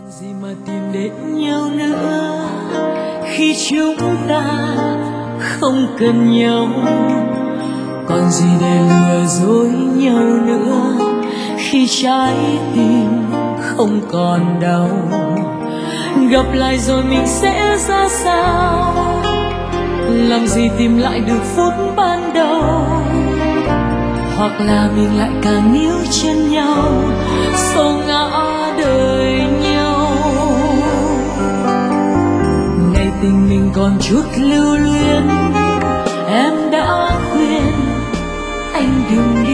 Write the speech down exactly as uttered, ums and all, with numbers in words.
gì mà tìm đến nhau nữa khi chúng ta không cần nhau, còn gì để lừa dối nhau nữa khi trái tim không còn đau. Gặp lại rồi mình sẽ ra sao, làm gì tìm lại được phút ban đầu, hoặc là mình lại càng níu chân nhau xô ngã đời nhau. Ngày tình mình còn chút lưu luyến, em đã quên anh đừng